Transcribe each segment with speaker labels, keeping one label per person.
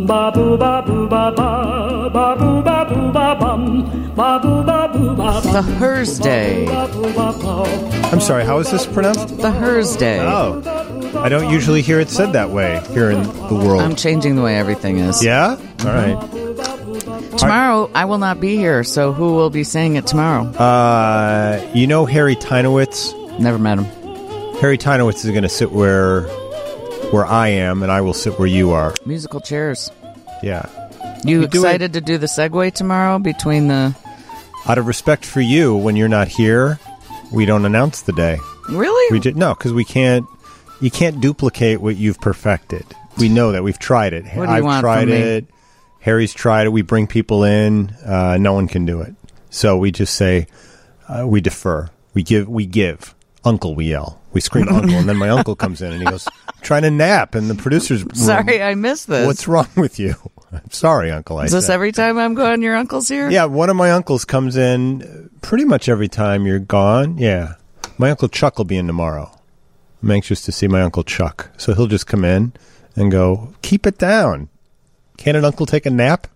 Speaker 1: ba boo ba boo ba ba ba boo ba boo ba bum ba boo ba boo ba
Speaker 2: The Thursday.
Speaker 3: I'm sorry, how is this pronounced?
Speaker 2: The Thursday.
Speaker 3: Oh. I don't usually hear it said that way here in the world.
Speaker 2: I'm changing the way everything is.
Speaker 3: Yeah? All right.
Speaker 2: Tomorrow, I will not be here, so who will be saying it tomorrow?
Speaker 3: You know Harry Tynowitz?
Speaker 2: Never met him.
Speaker 3: Harry Tynowitz is going to sit where I am, and I will sit where you are.
Speaker 2: Musical chairs.
Speaker 3: Yeah.
Speaker 2: You excited to do the segue tomorrow between the...
Speaker 3: Out of respect for you, when you're not here, we don't announce the day.
Speaker 2: Really?
Speaker 3: No, because we can't... You can't duplicate what you've perfected. We know that. We've tried it.
Speaker 2: What do you want
Speaker 3: tried
Speaker 2: from me?
Speaker 3: it. Harry's tried it. We bring people in. No one can do it. So we just say, we defer. We give. Uncle, we yell. We scream uncle, and then my uncle comes in and he goes, I'm trying to nap in the producer's room.
Speaker 2: Sorry, I missed this.
Speaker 3: What's wrong with you? I'm sorry, Uncle.
Speaker 2: Is this every time I'm gone, your uncle's here?
Speaker 3: Yeah, one of my uncles comes in pretty much every time you're gone. Yeah. My Uncle Chuck will be in tomorrow. I'm anxious to see my Uncle Chuck. So he'll just come in and go, keep it down. Can't an uncle take a nap?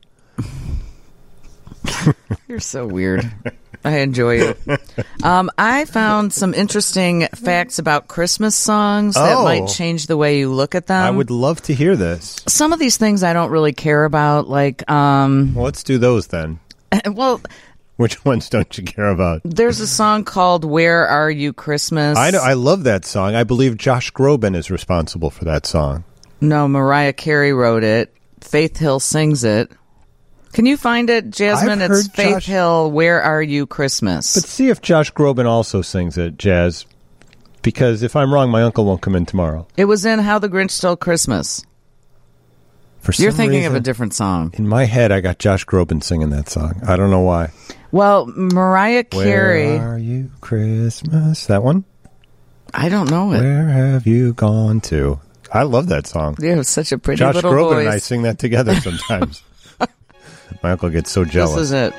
Speaker 2: You're so weird. I enjoy it. I found some interesting facts about Christmas songs that might change the way you look at them.
Speaker 3: I would love to hear this.
Speaker 2: Some of these things I don't really care about, like...
Speaker 3: Well, let's do those then.
Speaker 2: Well...
Speaker 3: Which ones don't you care about?
Speaker 2: There's a song called Where Are You Christmas?
Speaker 3: I love that song. I believe Josh Groban is responsible for that song.
Speaker 2: No, Mariah Carey wrote it. Faith Hill sings it. Can you find it, Jasmine? It's Faith Hill, Where Are You Christmas?
Speaker 3: But see if Josh Groban also sings it, Jazz. Because if I'm wrong, my uncle won't come in tomorrow.
Speaker 2: It was in How the Grinch Stole Christmas. You're thinking of a different song.
Speaker 3: In my head, I got Josh Groban singing that song. I don't know why.
Speaker 2: Well, Mariah Carey...
Speaker 3: Where are you, Christmas? That one?
Speaker 2: I don't know it.
Speaker 3: Where have you gone to? I love that song.
Speaker 2: You have such a pretty
Speaker 3: Josh
Speaker 2: little
Speaker 3: Groban
Speaker 2: voice.
Speaker 3: and I sing that together sometimes. My uncle gets so jealous.
Speaker 2: This is it.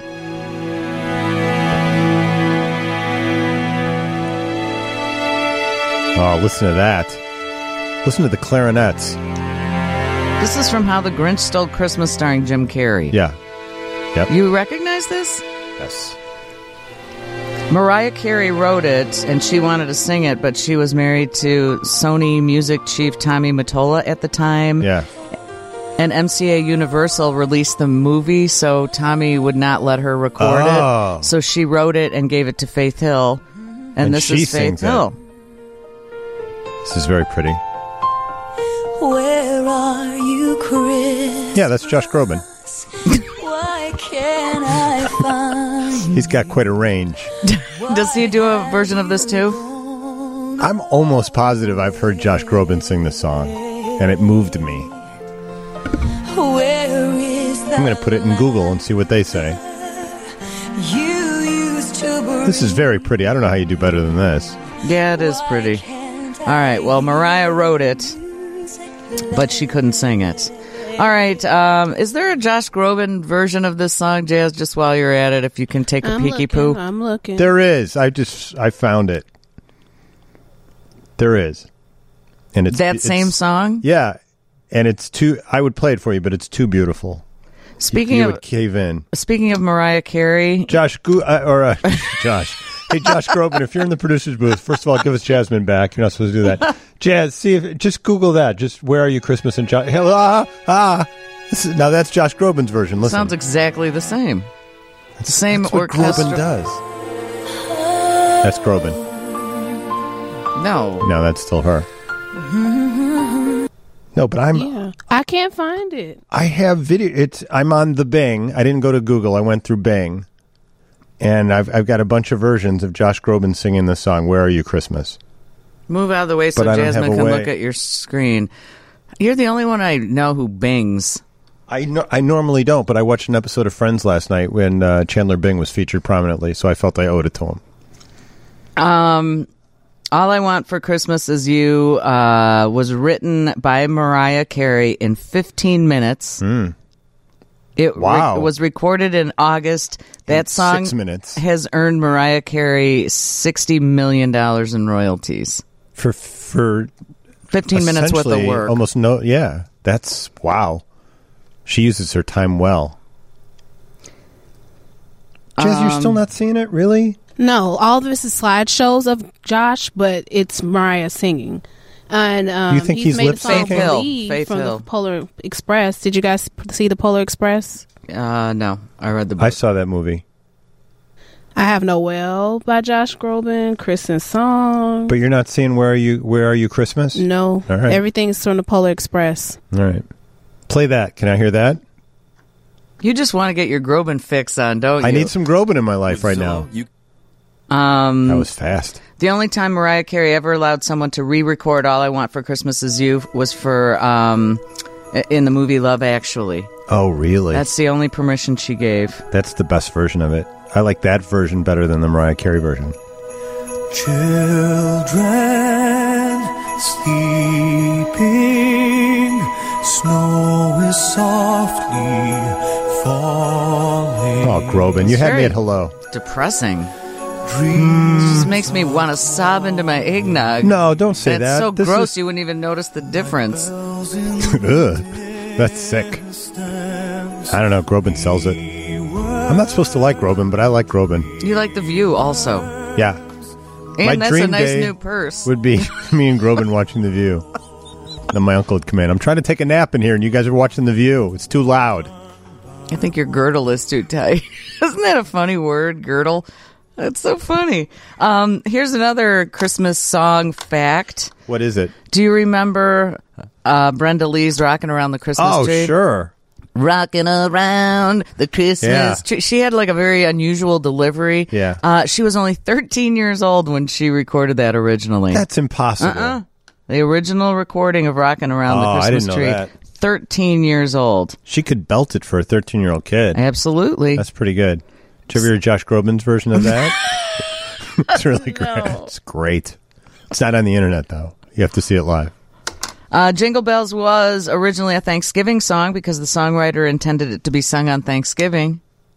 Speaker 3: Oh, listen to that. Listen to the clarinets.
Speaker 2: This is from How the Grinch Stole Christmas starring Jim Carrey.
Speaker 3: Yeah. Yep.
Speaker 2: You recognize this?
Speaker 3: Yes.
Speaker 2: Mariah Carey wrote it, and she wanted to sing it, but she was married to Sony Music chief Tommy Mottola at the time.
Speaker 3: Yeah.
Speaker 2: And MCA Universal released the movie, so Tommy would not let her record it. So she wrote it and gave it to Faith Hill. And this is Faith Hill.
Speaker 3: This is very pretty.
Speaker 4: Where are you, Chris?
Speaker 3: Yeah, that's Josh Groban.
Speaker 4: Why can't I find
Speaker 3: He's got quite a range.
Speaker 2: Does he do a version of this too?
Speaker 3: I'm almost positive I've heard Josh Groban sing this song, and it moved me.
Speaker 4: Where is that?
Speaker 3: I'm going to put it in Google and see what they say.
Speaker 4: You used to
Speaker 3: This is very pretty. I don't know how you do better than this.
Speaker 2: Yeah, it is pretty. All right, well, Mariah wrote it, but she couldn't sing it. All right, is there a Josh Groban version of this song, Jazz, just while you're at it, if you can take a peeky poo?
Speaker 5: I'm looking.
Speaker 3: There is. I found it. There is. And it's
Speaker 2: same song?
Speaker 3: Yeah. And it's too, I would play it for you, but it's too beautiful. You would cave in.
Speaker 2: Speaking of Mariah Carey.
Speaker 3: Josh. Hey, Josh Groban, if you're in the producer's booth, first of all, give us Jasmine back. You're not supposed to do that. Jazz, just Google that. Just Where Are You Christmas and Josh. Now that's Josh Groban's version. Listen.
Speaker 2: Sounds exactly the same. It's the same
Speaker 3: that's what
Speaker 2: orchestra.
Speaker 3: Groban does. That's Groban.
Speaker 2: No,
Speaker 3: that's still her. No, but
Speaker 5: I can't find it.
Speaker 3: I have video. I'm on the Bing. I didn't go to Google. I went through Bing. And I've got a bunch of versions of Josh Groban singing this song, Where Are You Christmas?
Speaker 2: Move out of the way so Jasmine can look at your screen. You're the only one I know who bings.
Speaker 3: I normally don't, but I watched an episode of Friends last night when Chandler Bing was featured prominently, so I felt I owed it to him.
Speaker 2: All I Want for Christmas Is You was written by Mariah Carey in 15 minutes. It was recorded in August. That song
Speaker 3: 6 minutes.
Speaker 2: Has earned Mariah Carey $60 million in royalties.
Speaker 3: For 15
Speaker 2: minutes worth of work.
Speaker 3: Almost no, yeah. That's, wow. She uses her time well. Jez, you're still not seeing it, really?
Speaker 5: No, all of this is slideshows of Josh, but it's Mariah singing. And
Speaker 3: you think he's
Speaker 5: made a
Speaker 3: lip
Speaker 5: song
Speaker 3: syncing?
Speaker 5: Believe
Speaker 2: Faith
Speaker 5: from
Speaker 2: Hill.
Speaker 5: the Polar Express. Did you guys see the Polar Express?
Speaker 2: No, I read the book.
Speaker 3: I saw that movie.
Speaker 5: I Have Noel by Josh Groban, Kristen's song.
Speaker 3: But you're not seeing Where Are You Christmas?
Speaker 5: No,
Speaker 3: All right.
Speaker 5: everything's from the Polar Express.
Speaker 3: All right. Play that. Can I hear that?
Speaker 2: You just want to get your Groban fix on, don't you?
Speaker 3: I need some Groban in my life right now. That was fast.
Speaker 2: The only time Mariah Carey ever allowed someone to re-record All I Want for Christmas Is You was for in the movie Love Actually.
Speaker 3: Oh, really?
Speaker 2: That's the only permission she gave.
Speaker 3: That's the best version of it. I like that version better than the Mariah Carey version.
Speaker 6: Children sleeping, snow is softly falling.
Speaker 3: Oh, Groban, you had me
Speaker 2: very-
Speaker 3: at hello.
Speaker 2: Depressing.
Speaker 6: Dreams
Speaker 2: Just makes me want to sob into my eggnog.
Speaker 3: No, don't say
Speaker 2: That's
Speaker 3: that.
Speaker 2: so
Speaker 3: This
Speaker 2: gross
Speaker 3: is-
Speaker 2: you wouldn't even notice the difference.
Speaker 3: Ugh, that's sick. I don't know. Groban sells it. I'm not supposed to like Groban, but I like Groban.
Speaker 2: You like The View also.
Speaker 3: Yeah.
Speaker 2: And
Speaker 3: My
Speaker 2: that's a
Speaker 3: dream
Speaker 2: nice
Speaker 3: day
Speaker 2: new purse.
Speaker 3: Would be me and Groban watching The View. Then my uncle would come in. I'm trying to take a nap in here, and you guys are watching The View. It's too loud.
Speaker 2: I think your girdle is too tight. Isn't that a funny word, girdle? That's so funny. Here's another Christmas song fact.
Speaker 3: What is it?
Speaker 2: Do you remember Brenda Lee's Rockin' Around the Christmas Tree?
Speaker 3: Oh, sure.
Speaker 2: Rocking around the Christmas tree. She had like a very unusual delivery.
Speaker 3: Yeah.
Speaker 2: She was only 13 years old when she recorded that originally.
Speaker 3: That's impossible.
Speaker 2: The original recording of Rocking Around
Speaker 3: Oh,
Speaker 2: the
Speaker 3: I
Speaker 2: Christmas
Speaker 3: didn't know
Speaker 2: Tree.
Speaker 3: that.
Speaker 2: 13 years old.
Speaker 3: She could belt it for a 13-year-old kid.
Speaker 2: Absolutely.
Speaker 3: That's pretty good. Did you ever hear Josh Groban's version of that? It's really great.
Speaker 2: No.
Speaker 3: It's great. It's not on the internet, though. You have to see it live.
Speaker 2: Jingle Bells was originally a Thanksgiving song because the songwriter intended it to be sung on Thanksgiving.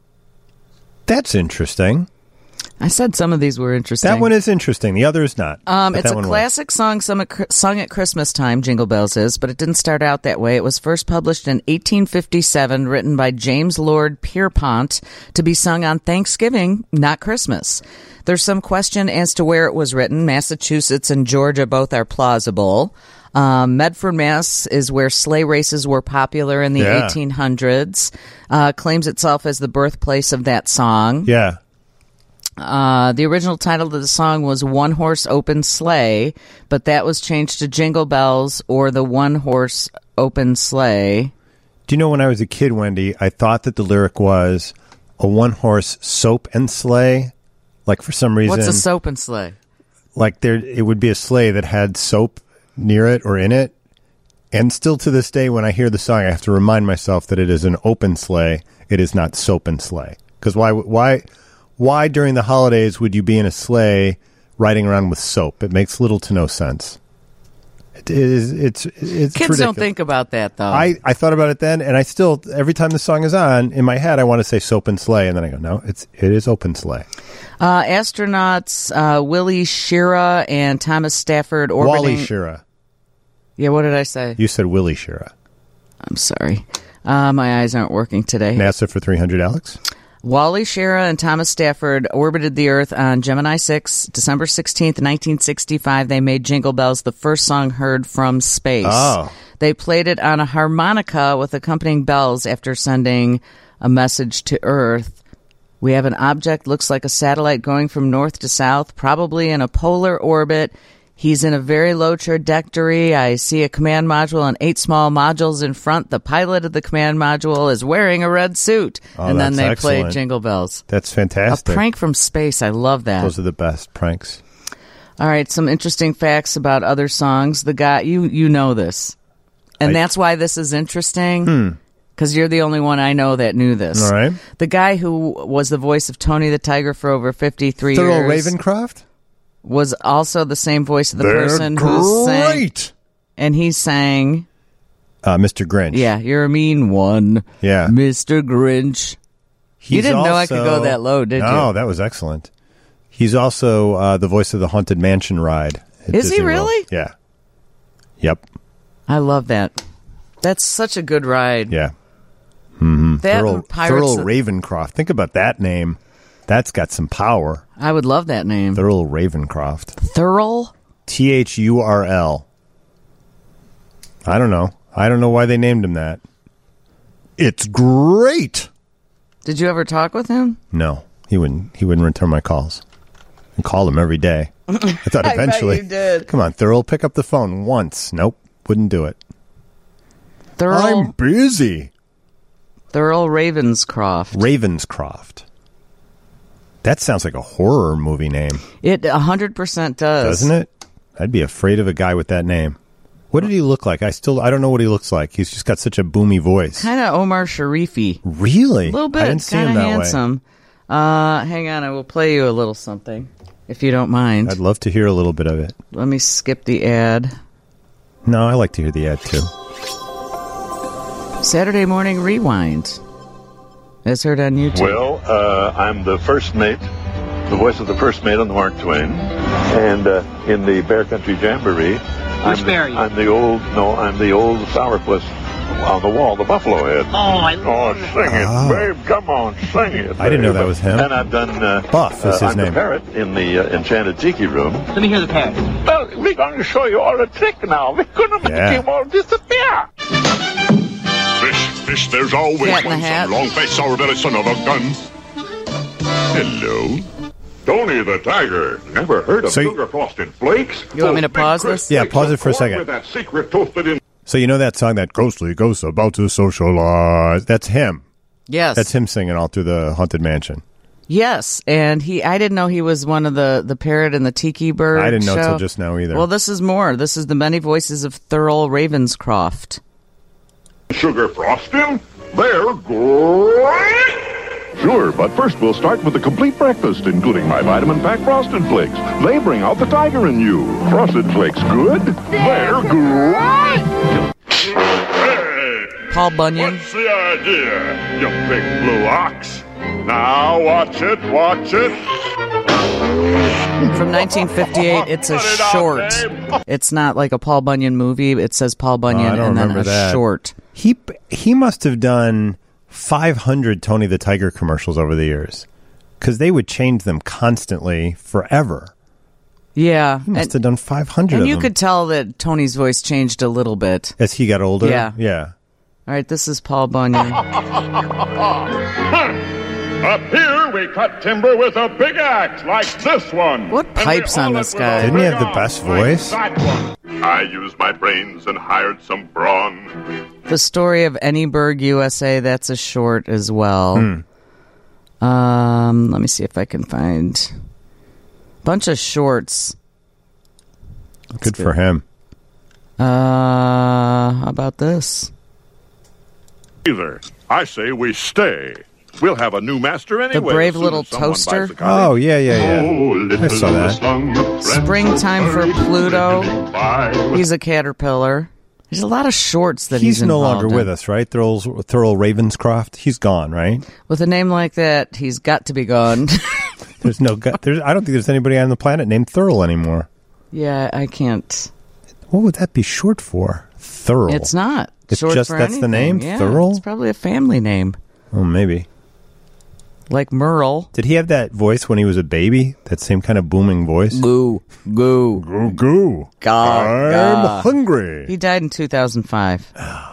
Speaker 3: That's interesting.
Speaker 2: I said some of these were interesting.
Speaker 3: That one is interesting. The other is not. But
Speaker 2: It's
Speaker 3: that
Speaker 2: a
Speaker 3: one was.
Speaker 2: classic song sung at Christmas time, Jingle Bells is, but it didn't start out that way. It was first published in 1857, written by James Lord Pierpont, to be sung on Thanksgiving, not Christmas. There's some question as to where it was written. Massachusetts and Georgia both are plausible. Medford, Mass. is where sleigh races were popular in the 1800s. Claims itself as the birthplace of that song.
Speaker 3: Yeah.
Speaker 2: The original title of the song was One Horse Open Sleigh, but that was changed to Jingle Bells or the One Horse Open Sleigh.
Speaker 3: Do you know when I was a kid, Wendy, I thought that the lyric was a one-horse soap and sleigh? Like, for some reason...
Speaker 2: What's a soap and sleigh?
Speaker 3: Like, it would be a sleigh that had soap near it or in it. And still to this day, when I hear the song, I have to remind myself that it is an open sleigh. It is not soap and sleigh. Because why during the holidays would you be in a sleigh riding around with soap? It makes little to no sense. It's
Speaker 2: Kids
Speaker 3: ridiculous.
Speaker 2: don't think about that, though.
Speaker 3: I thought about it then, and I still, every time the song is on, in my head, I want to say soap and sleigh, and then I go, no, it is open sleigh.
Speaker 2: Astronauts Willie Shira and Thomas Stafford orbiting...
Speaker 3: Wally Schirra.
Speaker 2: Yeah, what did I say?
Speaker 3: You said Willie Schirra.
Speaker 2: I'm sorry. My eyes aren't working today.
Speaker 3: NASA for 300, Alex?
Speaker 2: Wally Schirra and Thomas Stafford orbited the Earth on Gemini 6, December 16th, 1965. They made Jingle Bells the first song heard from space.
Speaker 3: Oh.
Speaker 2: They played it on a harmonica with accompanying bells after sending a message to Earth. We have an object, looks like a satellite going from north to south, probably in a polar orbit. He's in a very low trajectory. I see a command module and 8 small modules in front. The pilot of the command module is wearing a red suit.
Speaker 3: Oh,
Speaker 2: and then
Speaker 3: that's
Speaker 2: they
Speaker 3: excellent.
Speaker 2: played Jingle Bells.
Speaker 3: That's
Speaker 2: A
Speaker 3: fantastic.
Speaker 2: prank from space. I love that.
Speaker 3: Those are the best pranks.
Speaker 2: All right, some interesting facts about other songs. The guy, you know this. And that's why this is interesting. Because you're the only one I know that knew this.
Speaker 3: All right.
Speaker 2: The guy who was the voice of Tony the Tiger for over 53
Speaker 3: Thurl
Speaker 2: years
Speaker 3: Ravencroft?
Speaker 2: was also the same voice of the
Speaker 3: They're
Speaker 2: person who sang.
Speaker 3: great.
Speaker 2: And he sang,
Speaker 3: Mr. Grinch.
Speaker 2: yeah, you're a mean one.
Speaker 3: Yeah.
Speaker 2: Mr. Grinch. You didn't know I could go that low, did you?
Speaker 3: No, that was excellent. He's also the voice of the Haunted Mansion ride. at
Speaker 2: Is he
Speaker 3: Disney World.
Speaker 2: really?
Speaker 3: Yeah. Yep.
Speaker 2: I love that. That's such a good ride.
Speaker 3: Yeah.
Speaker 2: That
Speaker 3: Thurl,
Speaker 2: and Pirates
Speaker 3: Thurl
Speaker 2: of-
Speaker 3: Ravencroft. Think about that name. That's got some power.
Speaker 2: I would love that name.
Speaker 3: Thurl Ravencroft.
Speaker 2: Thurl?
Speaker 3: Thurl. I don't know. I don't know why they named him that. It's great.
Speaker 2: Did you ever talk with him?
Speaker 3: No, he wouldn't return my calls. I call him every day. I thought
Speaker 2: I bet
Speaker 3: eventually.
Speaker 2: you did.
Speaker 3: Come on, Thurl, pick up the phone once. Nope, wouldn't do it. I'm
Speaker 2: Thurl
Speaker 3: busy.
Speaker 2: Ravenscroft.
Speaker 3: That sounds like a horror movie name,
Speaker 2: It 100% does.
Speaker 3: doesn't it? I'd be afraid of a guy with that name. What did he look like? I don't know what he looks like. He's just got such a boomy voice.
Speaker 2: Kind of Omar Sharifi.
Speaker 3: Really?
Speaker 2: A little bit.
Speaker 3: I didn't see
Speaker 2: Kind
Speaker 3: him
Speaker 2: of
Speaker 3: that
Speaker 2: handsome. Hang on, I will play you a little something, if you don't mind.
Speaker 3: way. I'd love to hear a little bit of it.
Speaker 2: Let me skip the ad.
Speaker 3: No, I like to hear the ad too.
Speaker 2: Saturday Morning Rewind. As heard on YouTube.
Speaker 7: Well, I'm the first mate, the voice of the first mate on the Mark Twain, and in the Bear Country Jamboree, I'm the old sourpuss on the wall, the buffalo head. Sing it, babe, come on, sing it.
Speaker 3: I didn't know that
Speaker 7: babe.
Speaker 3: was him.
Speaker 7: And I've done
Speaker 3: Buff is his
Speaker 7: I'm
Speaker 3: name.
Speaker 7: the parrot in the Enchanted Tiki Room.
Speaker 8: Let me hear the parrot.
Speaker 7: Well, we're going to show you all a trick now. We're going to make
Speaker 3: Yeah.
Speaker 7: him all disappear.
Speaker 9: Fish, there's always
Speaker 2: Cat in the
Speaker 9: one
Speaker 2: Hat.
Speaker 9: some long-faced sour-bellied son of a gun. Hello. Tony the Tiger. Never heard of
Speaker 3: So you-
Speaker 9: sugar frosted flakes?
Speaker 2: You want me to
Speaker 9: Those big
Speaker 2: pause
Speaker 9: crisp
Speaker 2: this?
Speaker 3: Yeah,
Speaker 9: flakes
Speaker 3: pause
Speaker 9: of
Speaker 3: it for a
Speaker 9: corn
Speaker 3: second.
Speaker 9: With that secret toasted in.
Speaker 3: So you know that song, that ghostly ghost about to socialize? That's him.
Speaker 2: Yes.
Speaker 3: That's him singing all through the Haunted Mansion.
Speaker 2: Yes, and I didn't know he was one of the parrot and the tiki bird
Speaker 3: I didn't know
Speaker 2: show.
Speaker 3: till just now either.
Speaker 2: Well, this is more. This is the many voices of Thurl Ravenscroft.
Speaker 9: Sugar frosting? They're great! Sure, but first we'll start with the complete breakfast, including my vitamin pack Frosted Flakes. They bring out the tiger in you. Frosted Flakes good? They're great! Hey!
Speaker 2: Paul Bunyan.
Speaker 9: What's the idea, you big blue ox? Now watch it, watch it.
Speaker 2: From 1958, it's a
Speaker 9: Cut it out,
Speaker 2: short.
Speaker 9: babe.
Speaker 2: It's not like a Paul Bunyan movie. It says Paul Bunyan
Speaker 3: I don't
Speaker 2: and then
Speaker 3: remember
Speaker 2: a
Speaker 3: that.
Speaker 2: short.
Speaker 3: He must have done 500 Tony the Tiger commercials over the years, because they would change them constantly forever.
Speaker 2: Yeah.
Speaker 3: He must have done 500
Speaker 2: and
Speaker 3: of
Speaker 2: you
Speaker 3: them.
Speaker 2: could tell that Tony's voice changed a little bit.
Speaker 3: As he got older?
Speaker 2: Yeah.
Speaker 3: Yeah.
Speaker 2: All right, this is Paul Bunyan.
Speaker 9: Up here, we cut timber with a big axe like this one.
Speaker 2: What
Speaker 9: And we
Speaker 2: pipes on
Speaker 9: haul
Speaker 2: this
Speaker 9: it with a
Speaker 2: guy?
Speaker 3: Didn't he
Speaker 9: big
Speaker 3: have the
Speaker 9: arm
Speaker 3: best
Speaker 9: like
Speaker 3: voice?
Speaker 9: that one. I used my brains and hired some brawn.
Speaker 2: The Story of Anyburg, USA, that's a short as well. Let me see if I can find a bunch of shorts.
Speaker 3: Good for him.
Speaker 2: How about this?
Speaker 9: Either. I say we stay. We'll have a new master anyway.
Speaker 2: Brave
Speaker 9: as soon
Speaker 2: Little
Speaker 9: as someone buys
Speaker 2: Toaster?
Speaker 9: the cottage.
Speaker 3: Oh, yeah.
Speaker 9: Oh,
Speaker 3: I saw that.
Speaker 2: Springtime for Pluto.
Speaker 9: Bye.
Speaker 2: He's a caterpillar. There's a lot of shorts that he's
Speaker 3: no
Speaker 2: involved
Speaker 3: longer
Speaker 2: in.
Speaker 3: with us, right? Thurl Ravenscroft. He's gone, right?
Speaker 2: With a name like that, he's got to be gone.
Speaker 3: There's no. I don't think there's anybody on the planet named Thurl anymore.
Speaker 2: Yeah, I can't.
Speaker 3: What would that be short for? Thurl.
Speaker 2: It's not.
Speaker 3: It's
Speaker 2: short
Speaker 3: just
Speaker 2: for
Speaker 3: that's the
Speaker 2: anything.
Speaker 3: name?
Speaker 2: Yeah,
Speaker 3: Thurl?
Speaker 2: It's probably a family name.
Speaker 3: Oh, maybe.
Speaker 2: Like Merle.
Speaker 3: Did he have that voice when he was a baby? That same kind of booming voice?
Speaker 2: Goo.
Speaker 3: Goo, goo. I'm hungry.
Speaker 2: He died in 2005.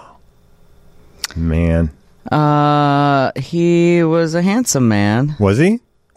Speaker 3: Man.
Speaker 2: He was a handsome man.
Speaker 3: Was he?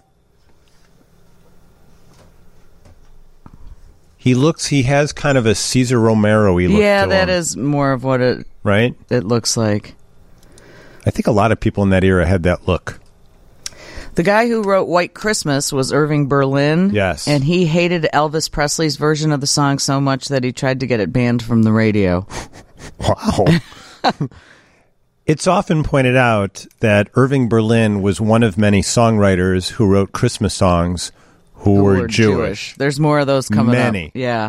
Speaker 3: He has kind of a Cesar Romero-y look
Speaker 2: Yeah,
Speaker 3: to
Speaker 2: that
Speaker 3: him,
Speaker 2: is more of what it
Speaker 3: right?
Speaker 2: looks like.
Speaker 3: I think a lot of people in that era had that look.
Speaker 2: The guy who wrote White Christmas was Irving Berlin.
Speaker 3: Yes.
Speaker 2: And he hated Elvis Presley's version of the song so much that he tried to get it banned from the radio.
Speaker 3: Wow. It's often pointed out that Irving Berlin was one of many songwriters who wrote Christmas songs who were Jewish.
Speaker 2: There's more of those coming
Speaker 3: Many.
Speaker 2: up. Yeah.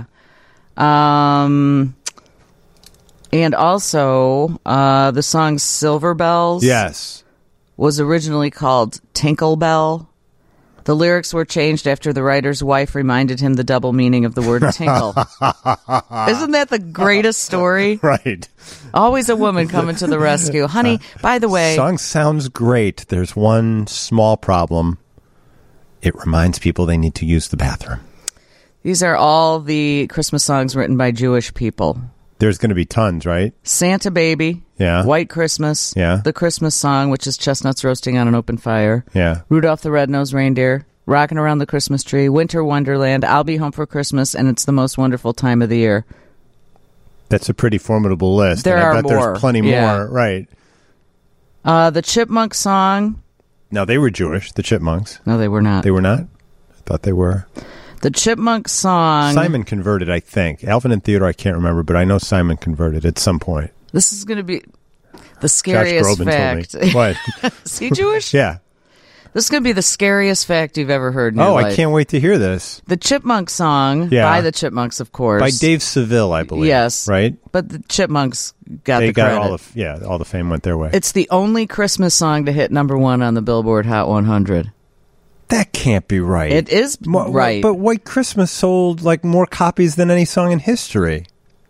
Speaker 2: And also, the song Silver Bells
Speaker 3: Yes.
Speaker 2: was originally called Tinkle Bell. The lyrics were changed after the writer's wife reminded him the double meaning of the word tinkle. Isn't that the greatest story?
Speaker 3: Right.
Speaker 2: Always a woman coming to the rescue. Honey, by the way...
Speaker 3: Song sounds great. There's one small problem. It reminds people they need to use the bathroom.
Speaker 2: These are all the Christmas songs written by Jewish people.
Speaker 3: There's going to be tons, right?
Speaker 2: Santa Baby.
Speaker 3: Yeah.
Speaker 2: White Christmas.
Speaker 3: Yeah.
Speaker 2: The Christmas Song, which is chestnuts roasting on an open fire.
Speaker 3: Yeah.
Speaker 2: Rudolph the Red-Nosed Reindeer. Rocking Around the Christmas Tree. Winter Wonderland. I'll Be Home for Christmas, and It's the Most Wonderful Time of the Year.
Speaker 3: That's a pretty formidable list.
Speaker 2: There
Speaker 3: and I
Speaker 2: are
Speaker 3: bet
Speaker 2: more.
Speaker 3: There's plenty
Speaker 2: Yeah.
Speaker 3: more. Right.
Speaker 2: The Chipmunk Song.
Speaker 3: Now, they were Jewish, the Chipmunks.
Speaker 2: No, they were not.
Speaker 3: They were not? I thought they were.
Speaker 2: The Chipmunk Song.
Speaker 3: Simon converted, I think. Alvin and Theodore, I can't remember, but I know Simon converted at some point.
Speaker 2: This is going to be the scariest
Speaker 3: Josh Groban
Speaker 2: fact.
Speaker 3: told me. What?
Speaker 2: Is he Jewish?
Speaker 3: Yeah.
Speaker 2: This is going to be the scariest fact you've ever heard in your life.
Speaker 3: I can't wait to hear this.
Speaker 2: The Chipmunk Song, by the Chipmunks, of course.
Speaker 3: By Dave Seville, I believe.
Speaker 2: Yes.
Speaker 3: Right?
Speaker 2: But the Chipmunks got
Speaker 3: they
Speaker 2: the
Speaker 3: got
Speaker 2: credit.
Speaker 3: all the fame went their way.
Speaker 2: It's the only Christmas song to hit number 1 on the Billboard Hot 100.
Speaker 3: That can't be right.
Speaker 2: It is right.
Speaker 3: But White Christmas sold like more copies than any song in history.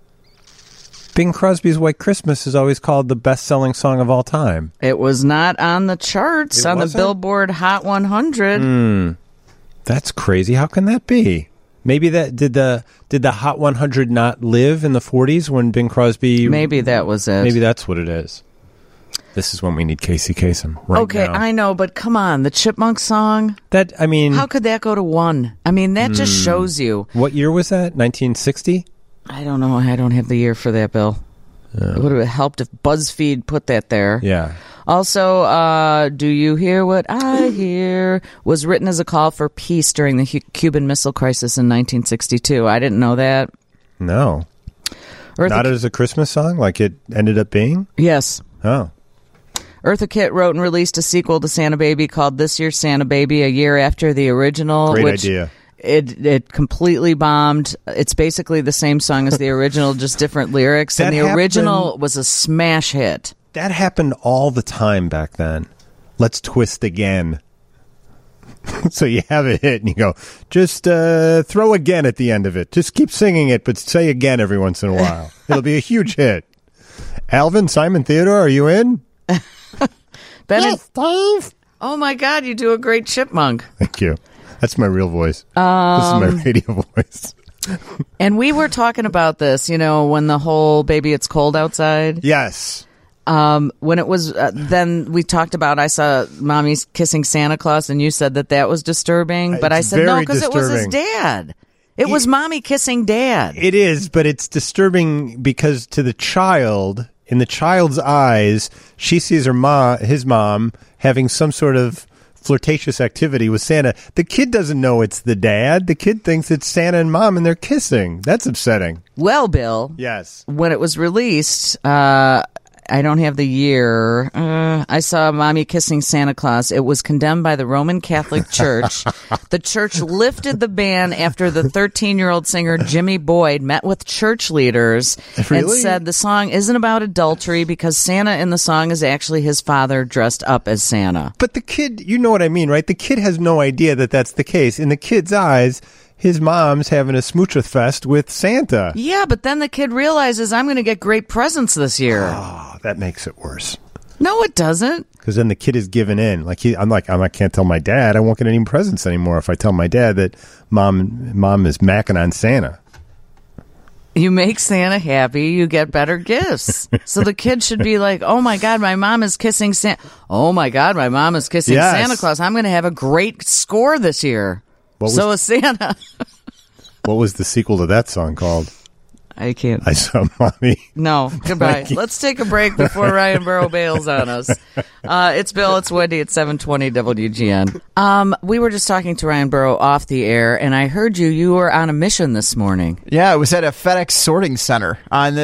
Speaker 3: Bing Crosby's White Christmas is always called the best-selling song of all time.
Speaker 2: It was not on the charts
Speaker 3: It
Speaker 2: on
Speaker 3: wasn't?
Speaker 2: the Billboard Hot 100.
Speaker 3: That's crazy. How can that be? Maybe that did the Hot 100 not live in the 40s when Bing Crosby?
Speaker 2: Maybe that was it.
Speaker 3: Maybe that's what it is. This is when we need Casey Kasem. Right
Speaker 2: Okay,
Speaker 3: now.
Speaker 2: I know, but come on, the Chipmunk Song. How could that go to 1? I mean, that just shows you.
Speaker 3: What year was that? 1960?
Speaker 2: I don't know. I don't have the year for that, Bill. It would have helped if BuzzFeed put that there.
Speaker 3: Yeah.
Speaker 2: Also, Do You Hear What I Hear was written as a call for peace during the Cuban Missile Crisis in 1962. I didn't know that.
Speaker 3: No. Not as a Christmas song like it ended up being?
Speaker 2: Yes.
Speaker 3: Oh.
Speaker 2: Eartha Kitt wrote and released a sequel to Santa Baby called This Year's Santa Baby a year after the original.
Speaker 3: Great
Speaker 2: which
Speaker 3: idea.
Speaker 2: It completely bombed. It's basically the same song as the original, just different lyrics. And the original was a smash hit.
Speaker 3: That happened all the time back then. Let's twist again. So you have a hit and you go, just throw again at the end of it. Just keep singing it, but say again every once in a while. It'll be a huge hit. Alvin, Simon Theodore, are you in?
Speaker 2: Yes, Dave. Oh, my God, you do a great chipmunk.
Speaker 3: Thank you. That's my real voice. This is my radio voice.
Speaker 2: And we were talking about this, when the whole Baby It's Cold Outside.
Speaker 3: Yes.
Speaker 2: When it was, then we talked about, I saw Mommy kissing Santa Claus, and you said that was disturbing. But I said, no, because it was his dad. It was Mommy kissing Dad.
Speaker 3: It is, but it's disturbing because to the child, in the child's eyes, she sees his mom having some sort of flirtatious activity with Santa. The kid doesn't know it's the dad. The kid thinks it's Santa and Mom, and they're kissing. That's upsetting.
Speaker 2: Well, Bill.
Speaker 3: Yes.
Speaker 2: When it was released, I don't have the year. I saw Mommy kissing Santa Claus. It was condemned by the Roman Catholic Church. The church lifted the ban after the 13-year-old singer Jimmy Boyd met with church leaders and said the song isn't about adultery because Santa in the song is actually his father dressed up as Santa.
Speaker 3: But the kid, you know what I mean, right? The kid has no idea that that's the case. In the kid's eyes, his mom's having a smoocher fest with Santa.
Speaker 2: Yeah, but then the kid realizes I'm going to get great presents this year.
Speaker 3: Oh, that makes it worse.
Speaker 2: No, it doesn't.
Speaker 3: Because then the kid is given in. I can't tell my dad. I won't get any presents anymore if I tell my dad that mom is macking on Santa.
Speaker 2: You make Santa happy, you get better gifts. So the kid should be like, oh my God, my mom is kissing Santa. Oh my God, my mom is kissing Santa Claus. I'm going to have a great score this year. So is Santa.
Speaker 3: What was the sequel to that song called?
Speaker 2: I can't.
Speaker 3: I Saw Mommy.
Speaker 2: No, goodbye. Let's take a break before Ryan Burrow bails on us. It's Bill, it's Wendy at 720 WGN. We were just talking to Ryan Burrow off the air, and I heard you were on a mission this morning.
Speaker 8: Yeah, it was at a FedEx sorting center in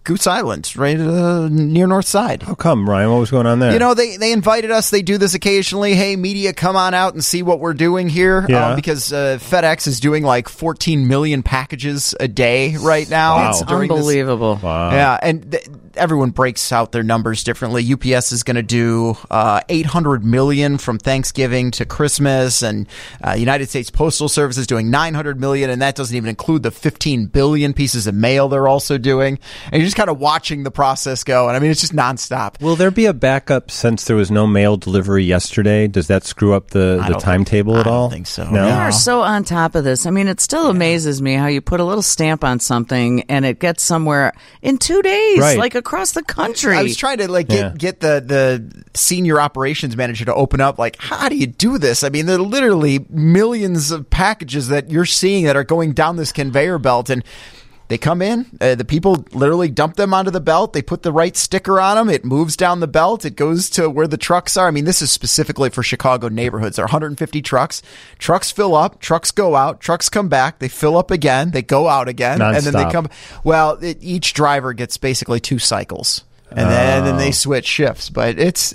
Speaker 8: Goose Island, right near North Side.
Speaker 3: How come, Ryan? What was going on there?
Speaker 8: You know, they invited us. They do this occasionally. Hey, media, come on out and see what we're doing here.
Speaker 3: Yeah.
Speaker 8: Because FedEx is doing like 14 million packages a day right now.
Speaker 3: Wow.
Speaker 2: It's
Speaker 8: during this-
Speaker 2: unbelievable.
Speaker 3: Wow.
Speaker 8: Yeah, and everyone breaks out their numbers differently. UPS is going to do 800 million from Thanksgiving to Christmas, and United States Postal Service is doing 900 million, and that doesn't even include the 15 billion pieces of mail they're also doing. And you're just kind of watching the process go, and I mean, it's just nonstop.
Speaker 3: Will there be a backup since there was no mail delivery yesterday? Does that screw up the timetable at all?
Speaker 8: I don't think so.
Speaker 3: No?
Speaker 2: They are so on top of this. I mean, it still amazes me how you put a little stamp on something and it gets somewhere in 2 days,
Speaker 3: Right.
Speaker 2: like across the country.
Speaker 8: I was trying to get the senior operations manager to open up. Like, how do you do this? I mean, there are literally millions of packages that you're seeing that are going down this conveyor belt, and they come in. The people literally dump them onto the belt. They put the right sticker on them. It moves down the belt. It goes to where the trucks are. I mean, this is specifically for Chicago neighborhoods. There are 150 trucks. Trucks fill up. Trucks go out. Trucks come back. They fill up again. They go out again.
Speaker 3: Non-stop.
Speaker 8: And then they come. Well, each driver gets basically 2 cycles. And then they switch shifts. But it's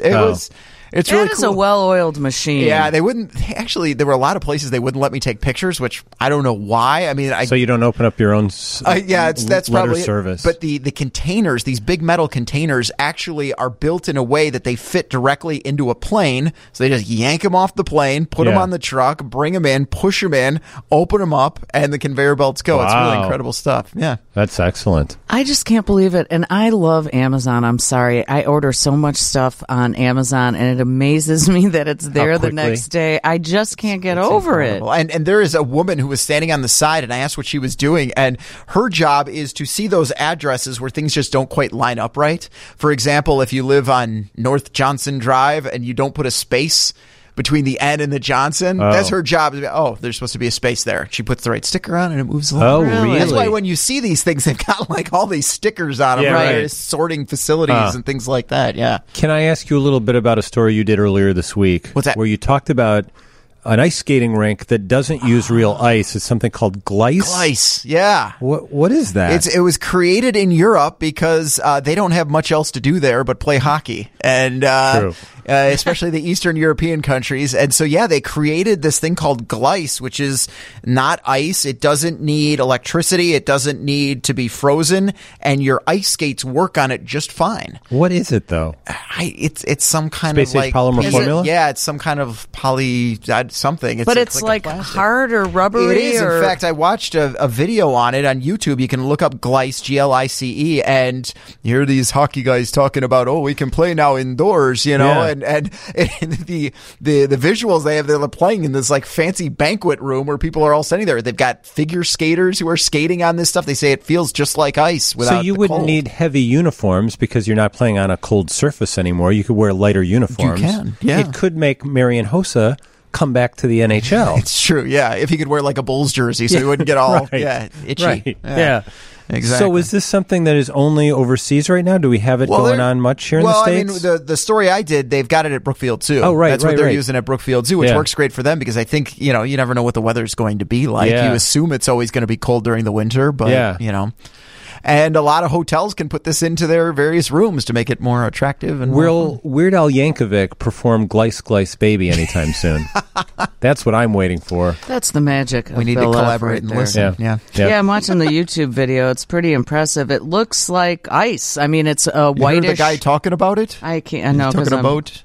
Speaker 8: really
Speaker 2: That is
Speaker 8: cool.
Speaker 2: a well-oiled machine.
Speaker 8: Yeah, they wouldn't. Actually, there were a lot of places they wouldn't let me take pictures, which I don't know why. I mean,
Speaker 3: So you don't open up your own
Speaker 8: that's
Speaker 3: letter
Speaker 8: probably it.
Speaker 3: service.
Speaker 8: But the containers, these big metal containers, actually are built in a way that they fit directly into a plane. So they just yank them off the plane, put them
Speaker 3: Yeah.
Speaker 8: on the truck, bring them in, push them in, open them up, and the conveyor belts go. It's really
Speaker 3: Wow.
Speaker 8: incredible stuff. Yeah.
Speaker 3: That's excellent.
Speaker 2: I just can't believe it. And I love Amazon. I'm sorry. I order so much stuff on Amazon, and it amazes me that it's there the
Speaker 3: quickly.
Speaker 2: next day. I just can't get over it.
Speaker 8: Incredible. And there is a woman who was standing on the side, and I asked what she was doing, and her job is to see those addresses where things just don't quite line up right. For example, if you live on North Johnson Drive and you don't put a space between the N and the Johnson, that's her job. Oh, there's supposed to be a space there. She puts the right sticker on and it moves along.
Speaker 3: Oh, really?
Speaker 8: That's why when you see these things, they've got like all these stickers on them,
Speaker 3: Yeah,
Speaker 8: right?
Speaker 3: right.
Speaker 8: Various sorting facilities and things like that. Yeah.
Speaker 3: Can I ask you a little bit about a story you did earlier this week?
Speaker 8: What's that?
Speaker 3: Where you talked about an ice skating rink that doesn't use real ice. It's something called Gleis.
Speaker 8: Gleis, yeah.
Speaker 3: What is that?
Speaker 8: It was created in Europe because they don't have much else to do there but play hockey, and
Speaker 3: True.
Speaker 8: Especially the Eastern European countries. And so, yeah, they created this thing called Gleis, which is not ice. It doesn't need electricity. It doesn't need to be frozen, and your ice skates work on it just fine.
Speaker 3: What is it, though?
Speaker 8: It's some kind
Speaker 3: Space-age
Speaker 8: of like
Speaker 3: polymer
Speaker 8: Is
Speaker 3: formula?
Speaker 8: Yeah, it's some kind of poly something.
Speaker 2: But it's like
Speaker 8: a plastic.
Speaker 2: hard or rubbery.
Speaker 8: It is.
Speaker 2: Or...
Speaker 8: In fact, I watched a video on it on YouTube. You can look up Gleis, Glice, and you hear these hockey guys talking about, oh, we can play now indoors, you know,
Speaker 3: Yeah.
Speaker 8: and the visuals they have, they're playing in this like fancy banquet room where people are all sitting there. They've got figure skaters who are skating on this stuff. They say it feels just like ice without
Speaker 3: So you
Speaker 8: the
Speaker 3: wouldn't
Speaker 8: cold.
Speaker 3: need heavy uniforms because you're not playing on a cold surface anymore. You could wear lighter uniforms.
Speaker 8: You can, yeah.
Speaker 3: It could make Marian Hossa come back to the NHL.
Speaker 8: It's true, yeah. If he could wear like a Bulls jersey so he wouldn't get all itchy.
Speaker 3: Right. Yeah.
Speaker 8: Exactly.
Speaker 3: So is this something that is only overseas right now? Do we have it going on much here in the States?
Speaker 8: I mean, the story I did, they've got it at Brookfield Zoo.
Speaker 3: Oh, right,
Speaker 8: That's what
Speaker 3: right,
Speaker 8: they're
Speaker 3: right.
Speaker 8: using at Brookfield Zoo, which
Speaker 3: Yeah.
Speaker 8: works great for them because I think, you know, you never know what the weather's going to be like.
Speaker 3: Yeah.
Speaker 8: You assume it's always going to be cold during the winter, but,
Speaker 3: Yeah.
Speaker 8: you know. And a lot of hotels can put this into their various rooms to make it more attractive. And more
Speaker 3: Will
Speaker 8: fun.
Speaker 3: Weird Al Yankovic perform Gleis Gleis Baby anytime soon? That's what I'm waiting for.
Speaker 2: That's the magic of
Speaker 8: We need
Speaker 2: Bill
Speaker 8: to
Speaker 2: F.
Speaker 8: collaborate
Speaker 2: right
Speaker 8: and
Speaker 2: there.
Speaker 8: listen. Yeah.
Speaker 2: Yeah, I'm watching the YouTube video. It's pretty impressive. It looks like ice. I mean, it's a
Speaker 8: You heard
Speaker 2: whitish.
Speaker 8: the guy talking about it?
Speaker 2: I can't. I know
Speaker 8: He's
Speaker 2: because
Speaker 8: talking about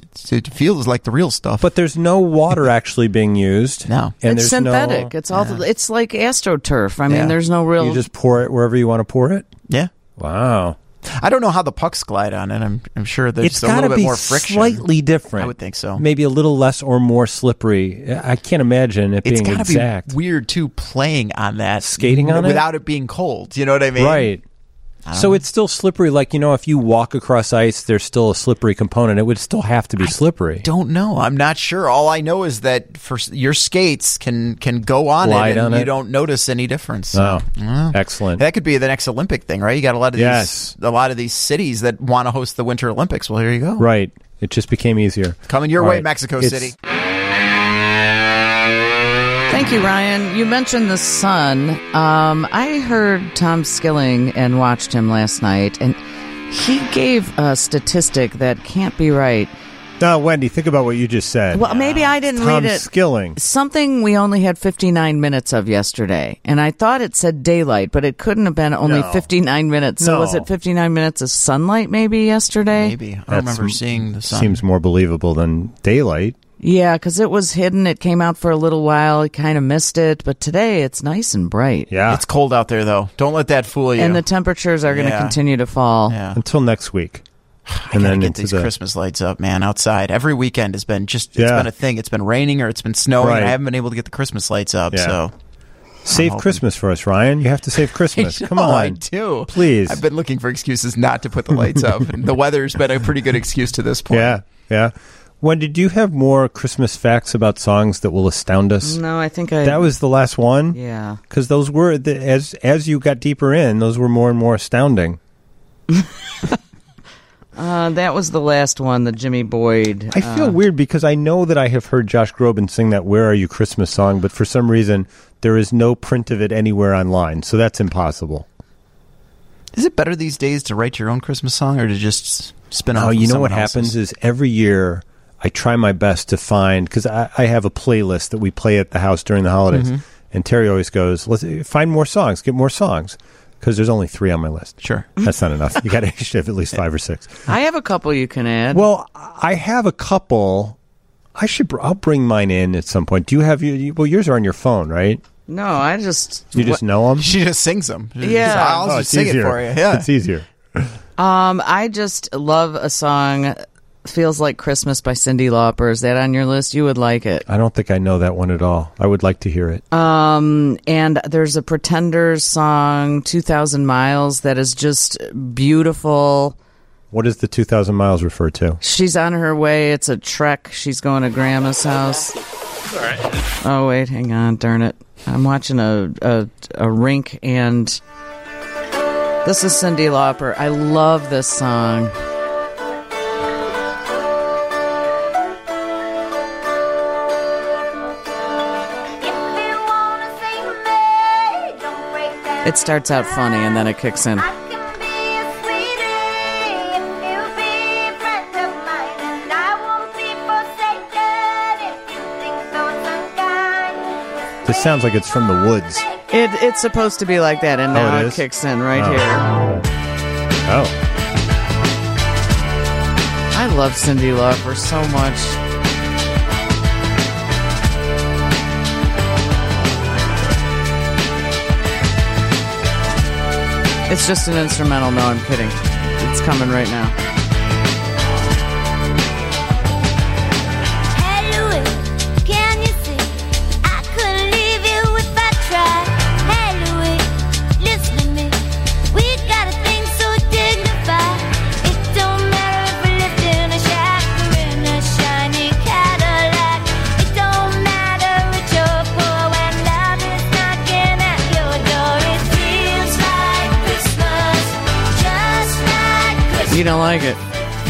Speaker 8: it feels like the real stuff.
Speaker 3: But there's no water actually being used.
Speaker 8: No.
Speaker 3: And
Speaker 2: it's
Speaker 3: there's
Speaker 2: synthetic.
Speaker 3: No,
Speaker 2: It's all. It's like AstroTurf. I mean,
Speaker 8: Yeah.
Speaker 2: there's no real.
Speaker 3: you just pour it wherever you want to pour it?
Speaker 8: Yeah.
Speaker 3: Wow.
Speaker 8: I don't know how the pucks glide on it. I'm sure there's
Speaker 3: It's
Speaker 8: a
Speaker 3: got
Speaker 8: little
Speaker 3: to
Speaker 8: bit
Speaker 3: be
Speaker 8: more friction.
Speaker 3: slightly different.
Speaker 8: I would think so.
Speaker 3: Maybe a little less or more slippery. I can't imagine it
Speaker 8: It's
Speaker 3: being
Speaker 8: got to
Speaker 3: exact.
Speaker 8: be weird too, playing on that,
Speaker 3: Skating on it?
Speaker 8: without it being cold. You know what I mean?
Speaker 3: Right. So it's still slippery. Like, you know, if you walk across ice, there's still a slippery component. It would still have to be slippery.
Speaker 8: Don't know. I'm not sure. All I know is that for your skates can go on
Speaker 3: Glide
Speaker 8: it, and
Speaker 3: on
Speaker 8: you
Speaker 3: it.
Speaker 8: don't notice any difference.
Speaker 3: Oh, excellent.
Speaker 8: That could be the next Olympic thing, right? You got a lot of these cities that want to host the Winter Olympics. Well, here you go.
Speaker 3: Right. It just became easier.
Speaker 8: Coming your
Speaker 3: All
Speaker 8: way,
Speaker 3: right.
Speaker 8: Mexico
Speaker 3: It's-
Speaker 8: City.
Speaker 2: Thank Thank you, Ryan. You mentioned the sun. I heard Tom Skilling and watched him last night, and he gave a statistic that can't be right.
Speaker 3: No, Wendy, think about what you just said.
Speaker 2: Well, maybe I didn't read it.
Speaker 3: Tom Skilling.
Speaker 2: Something we only had 59 minutes of yesterday, and I thought it said daylight, but it couldn't have been only 59 minutes. So was it 59 minutes of sunlight maybe yesterday?
Speaker 8: Maybe. I remember seeing the sun.
Speaker 3: Seems more believable than daylight.
Speaker 2: Yeah, because it was hidden. It came out for a little while. He kind of missed it. But today, it's nice and bright.
Speaker 3: Yeah.
Speaker 8: It's cold out there, though. Don't let that fool you.
Speaker 2: And the temperatures are going to continue to fall.
Speaker 8: Yeah.
Speaker 3: Until next week.
Speaker 8: And then get these Christmas lights up, man, outside. Every weekend has been it's been a thing. It's been raining or it's been snowing.
Speaker 3: Right.
Speaker 8: I haven't been able to get the Christmas lights up, so...
Speaker 3: Save Christmas for us, Ryan. You have to save Christmas. Come on.
Speaker 8: I do.
Speaker 3: Please.
Speaker 8: I've been looking for excuses not to put the lights up. The weather's been a pretty good excuse to this point.
Speaker 3: Yeah. Wendy, do you have more Christmas facts about songs that will astound us?
Speaker 2: No, I think
Speaker 3: that was the last one?
Speaker 2: Yeah.
Speaker 3: Because those were, as you got deeper in, those were more and more astounding.
Speaker 2: That was the last one, the Jimmy Boyd.
Speaker 3: I feel weird because I know that I have heard Josh Groban sing that Where Are You Christmas song, but for some reason there is no print of it anywhere online, so that's impossible.
Speaker 8: Is it better these days to write your own Christmas song or to just spin off?
Speaker 3: Oh, you know what
Speaker 8: else's?
Speaker 3: happens is every year I try my best to find, because I have a playlist that we play at the house during the holidays, and Terry always goes, "Let's find more songs, get more songs." Because there's only 3 on my list.
Speaker 8: Sure.
Speaker 3: That's not enough. You got to have at least 5 or 6.
Speaker 2: I have a couple you can add.
Speaker 3: Well, I have a couple. I'll bring mine in at some point. Do you have well, yours are on your phone, right?
Speaker 2: No, I just...
Speaker 3: You just know them?
Speaker 8: She just sings them.
Speaker 2: Yeah.
Speaker 8: I'll just sing it for you. Yeah.
Speaker 3: It's easier.
Speaker 2: I just love a song, Feels Like Christmas by Cyndi Lauper. Is that on your list? You would like it.
Speaker 3: I don't think I know that one at all. I would like to hear it.
Speaker 2: And there's a Pretenders song, 2,000 Miles, that is just beautiful.
Speaker 3: What does the 2,000 miles refer to?
Speaker 2: She's on her way. It's a trek. She's going to Grandma's house.
Speaker 10: All right.
Speaker 2: Oh, wait. Hang on. Darn it. I'm watching a rink, and this is Cyndi Lauper. I love this song. It starts out funny, and then it kicks in.
Speaker 3: This sounds like it's from the woods.
Speaker 2: It's supposed to be like that, and now it kicks in right here.
Speaker 3: Oh.
Speaker 2: I love Cyndi Lauper so much. It's just an instrumental. No, I'm kidding. It's coming right now.
Speaker 11: Hey Louis, can you see? I couldn't leave you if I tried. Hey Louis, listen to me. We got a thing so dignified. It don't matter if we lived in a shack or in a shiny Cadillac. It don't matter rich or poor when love is knocking at your door. It feels like Christmas, just like Christmas.
Speaker 2: You don't like it?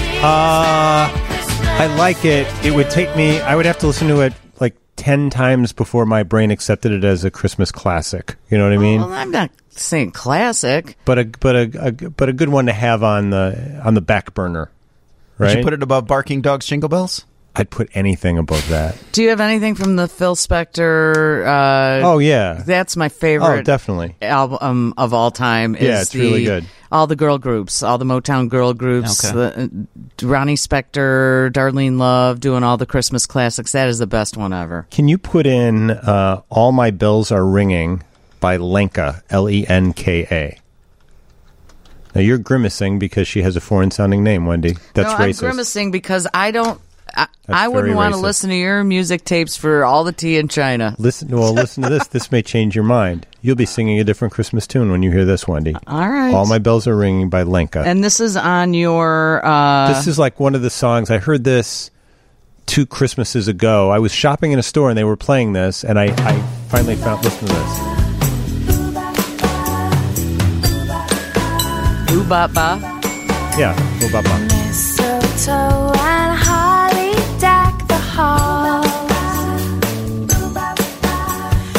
Speaker 3: I like it. It would take me... I would have to listen to it like 10 times before my brain accepted it as a Christmas classic. You know what I mean?
Speaker 2: Well, I'm not saying classic.
Speaker 3: But a good one to have on the back burner. Right?
Speaker 8: Would you put it above Barking Dogs Jingle Bells?
Speaker 3: I'd put anything above that.
Speaker 2: Do you have anything from the Phil Spector?
Speaker 3: Oh, yeah.
Speaker 2: That's my favorite.
Speaker 3: Oh, definitely.
Speaker 2: Album of all time.
Speaker 3: Yeah, it's really good.
Speaker 2: All the girl groups, all the Motown girl groups.
Speaker 8: Okay.
Speaker 2: Ronnie Spector, Darlene Love, doing all the Christmas classics. That is the best one ever.
Speaker 3: Can you put in All My Bells Are Ringing by Lenka, Lenka? Now, you're grimacing because she has a foreign-sounding name, Wendy. That's
Speaker 2: no,
Speaker 3: racist.
Speaker 2: I'm grimacing because I don't... I
Speaker 3: very
Speaker 2: wouldn't want to
Speaker 3: racist.
Speaker 2: listen to your music tapes for all the tea in China.
Speaker 3: Listen to this. This may change your mind. You'll be singing a different Christmas tune when you hear this, Wendy.
Speaker 2: All right.
Speaker 3: All My Bells Are Ringing by Lenka.
Speaker 2: And this is on your...
Speaker 3: this is like one of the songs. I heard this 2 Christmases ago. I was shopping in a store and they were playing this, and I finally found... Listen to this.
Speaker 2: Ooh Ba Ba.
Speaker 3: Yeah, Ooh Ba Ba.
Speaker 11: Mistletoe and holly deck the halls.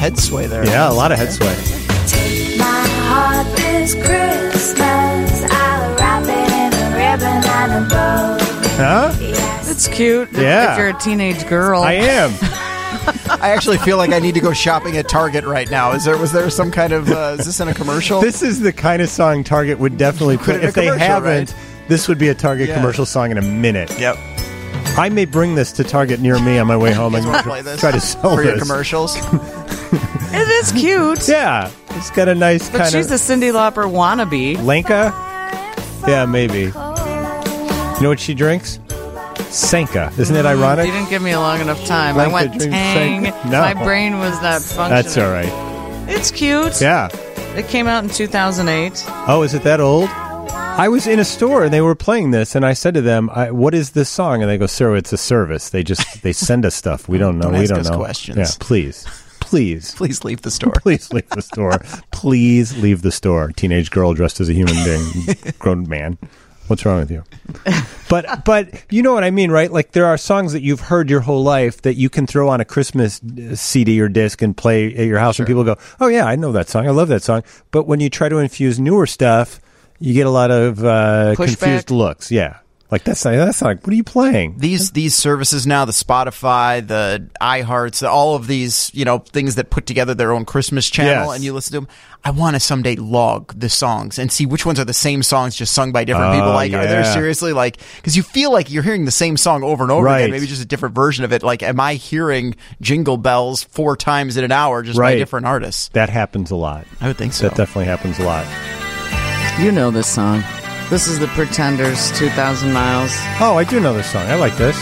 Speaker 8: head sway there.
Speaker 3: Yeah, a lot of head sway.
Speaker 4: Take my heart this Christmas. I'll wrap it in a ribbon and a bow.
Speaker 3: Huh?
Speaker 2: It's cute.
Speaker 3: Yeah.
Speaker 2: If you're a teenage girl.
Speaker 3: I am.
Speaker 8: I actually feel like I need to go shopping at Target right now. Was there some kind of is this in a commercial?
Speaker 3: This is the kind of song Target would definitely
Speaker 8: Put
Speaker 3: put.
Speaker 8: it in a
Speaker 3: If they
Speaker 8: commercial,
Speaker 3: haven't,
Speaker 8: right?
Speaker 3: this would be a Target
Speaker 8: Yeah.
Speaker 3: commercial song in a minute.
Speaker 8: Yep.
Speaker 3: I may bring this to Target near me on my way home and
Speaker 8: You guys wanna play this
Speaker 3: try to sell
Speaker 8: for your
Speaker 3: this.
Speaker 8: commercials?
Speaker 2: It is cute.
Speaker 3: Yeah, it's got a nice
Speaker 2: But
Speaker 3: kind
Speaker 2: she's
Speaker 3: of
Speaker 2: a Cyndi Lauper wannabe.
Speaker 3: Lenka. Yeah, maybe. You know what she drinks? Senka. Isn't it ironic?
Speaker 2: You didn't give me a long enough time.
Speaker 3: Lenka
Speaker 2: I went
Speaker 3: drinks
Speaker 2: tang.
Speaker 3: Senka. No.
Speaker 2: My brain was not functioning.
Speaker 3: That's all right.
Speaker 2: It's cute.
Speaker 3: Yeah.
Speaker 2: It came out in 2008.
Speaker 3: Oh, is it that old? I was in a store and they were playing this, and I said to them, "What is this song?" And they go, "Sir, it's a service. They send us stuff. We don't know.
Speaker 8: Don't
Speaker 3: we
Speaker 8: ask
Speaker 3: don't
Speaker 8: us
Speaker 3: know."
Speaker 8: questions.
Speaker 3: Yeah, please.
Speaker 8: Please leave the store.
Speaker 3: Please leave the store. Please leave the store. Teenage girl dressed as a human being, grown man. What's wrong with you? But you know what I mean, right? Like there are songs that you've heard your whole life that you can throw on a Christmas CD or disc and play at your house, and people go, "Oh yeah, I know that song. I love that song." But when you try to infuse newer stuff, you get a lot of confused looks. Yeah. Like that's not what are you playing?
Speaker 8: These services now, the Spotify, the iHearts, all of these, things that put together their own Christmas channel,
Speaker 3: Yes.
Speaker 8: and you listen to them. I want to someday log the songs and see which ones are the same songs just sung by different people. Like, are there
Speaker 3: yeah.
Speaker 8: seriously because you feel like you're hearing the same song over and over
Speaker 3: Right.
Speaker 8: again, maybe just a different version of it. Like, am I hearing Jingle Bells 4 times in an hour just by different artists?
Speaker 3: That happens a lot.
Speaker 8: I would think so.
Speaker 3: That definitely happens a lot.
Speaker 2: You know this song. This is the Pretenders, 2,000 Miles.
Speaker 3: Oh, I do know this song. I like this.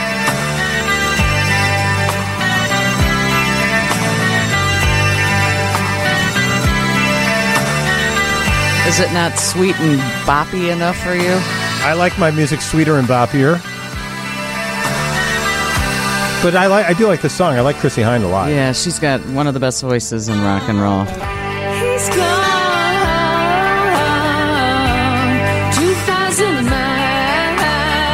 Speaker 2: Is it not sweet and boppy enough for you?
Speaker 3: I like my music sweeter and boppier. But I do like this song. I like Chrissie Hynde a lot.
Speaker 2: Yeah, she's got one of the best voices in rock and roll.
Speaker 4: He's gone 2,000 miles.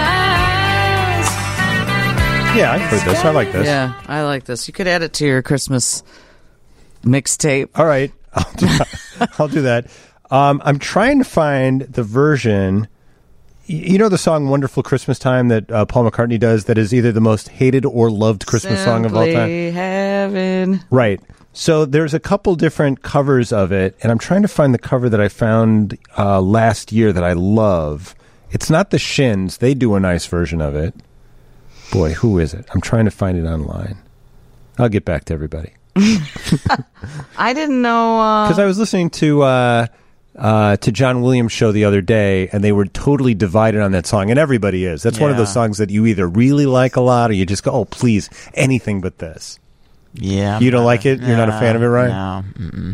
Speaker 3: Yeah, I've heard this. I like this.
Speaker 2: Yeah, I like this. You could add it to your Christmas mixtape.
Speaker 3: All right. I'll do that. I'm trying to find the version. You know the song "Wonderful Christmas Time" that Paul McCartney does, that is either the most hated or loved Christmas song of all time?
Speaker 2: Simply Heaven.
Speaker 3: Right. So there's a couple different covers of it, and I'm trying to find the cover that I found last year that I love. It's not the Shins. They do a nice version of it. Boy, who is it? I'm trying to find it online. I'll get back to everybody.
Speaker 2: I didn't know...
Speaker 3: Because I was listening to John Williams' show the other day, and they were totally divided on that song, and everybody is. That's one of those songs that you either really like a lot, or you just go, "Oh, please, anything but this."
Speaker 8: Yeah.
Speaker 3: You don't like it? You're not a fan of it, right?
Speaker 8: No. Mm-mm.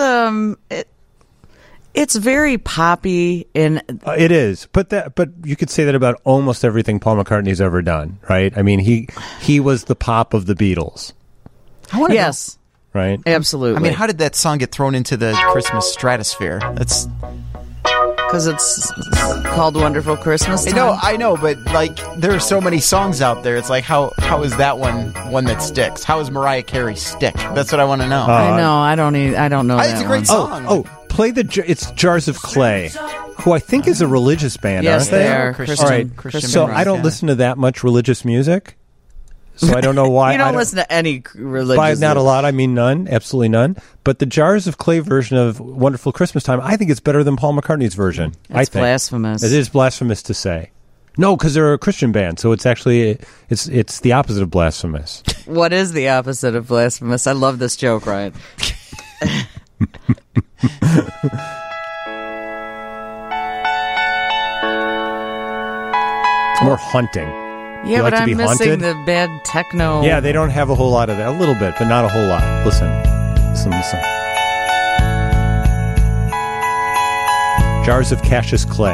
Speaker 2: It's very poppy and
Speaker 3: It is, but you could say that about almost everything Paul McCartney's ever done, right? I mean, he was the pop of the Beatles,
Speaker 2: yes,
Speaker 3: right?
Speaker 2: absolutely.
Speaker 8: I mean, how did that song get thrown into the Christmas stratosphere? That's
Speaker 2: because it's called "Wonderful Christmas Time."
Speaker 8: I know, but there are so many songs out there. It's like, how is that one that sticks? How is Mariah Carey stick? That's what I want to know.
Speaker 2: I know. I don't know.
Speaker 8: It's
Speaker 2: that
Speaker 8: a great
Speaker 2: one.
Speaker 8: song.
Speaker 3: Oh, play it's Jars of Clay, who I think is a religious band,
Speaker 2: Yes,
Speaker 3: aren't they?
Speaker 2: they are.
Speaker 8: Christian-
Speaker 3: All right.
Speaker 8: Christian
Speaker 3: So
Speaker 8: rock,
Speaker 3: I don't
Speaker 8: yeah.
Speaker 3: listen to that much religious music, so I don't know why.
Speaker 2: You don't listen to any religious.
Speaker 3: By not a lot, I mean none, absolutely none. But the Jars of Clay version of "Wonderful Christmas Time," I think it's better than Paul McCartney's version. I
Speaker 2: It's
Speaker 3: think
Speaker 2: blasphemous.
Speaker 3: It is blasphemous to say. No, because they're a Christian band, so it's actually it's the opposite of blasphemous.
Speaker 2: What is the opposite of blasphemous? I love this joke, Ryan.
Speaker 3: It's more hunting.
Speaker 2: Yeah,
Speaker 3: You like
Speaker 2: but
Speaker 3: to be
Speaker 2: I'm missing
Speaker 3: haunted?
Speaker 2: the bad techno.
Speaker 3: Yeah, they don't have a whole lot of that. A little bit, but not a whole lot. Listen. Jars of Cassius Clay.